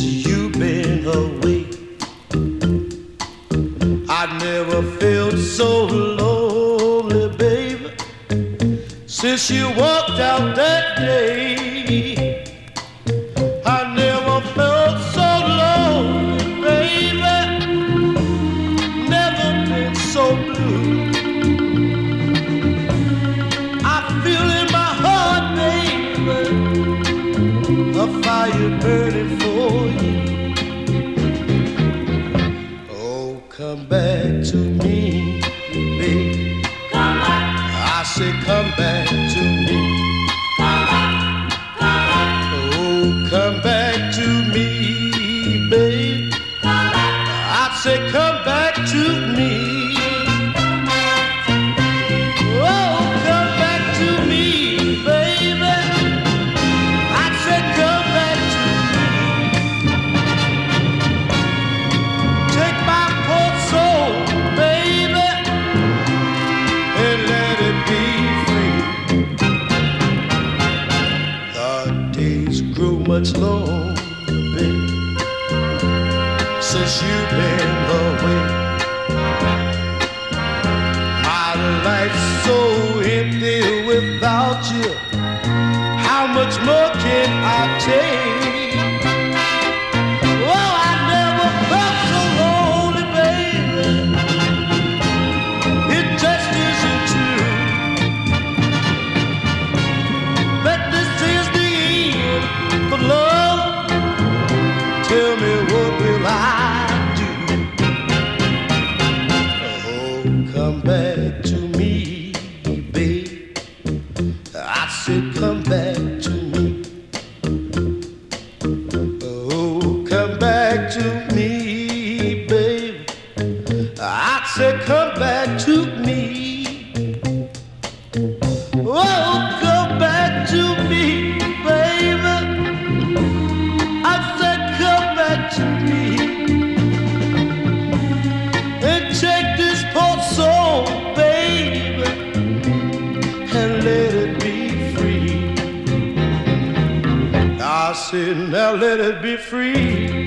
you've been away, I never felt so lonely, baby, since you walked out that day. I never felt so lonely, baby, never been so blue. I feel in my heart, baby, a fire burning for you. Oh, come back to me, baby. Come back. I say come back to me. Come back. Come back. Oh, come back to me, baby. Come back. I say come back to me. Oh, come back to me, baby. I said come back to me. Take my poor soul, baby, and let it be free. The days grow much longer, baby, since you've been away. My life's so empty without you. How much more can I take? Oh, I never felt so lonely, baby. It just isn't true. But this is the end of love. Tell me what will I do? Oh, come back to me, babe. I said come back to me. Oh, come back to me, babe. I said come back to me. Oh, come back to me, baby. I said come back to me. And take this poor soul, baby, and let it be free. I said, now let it be free.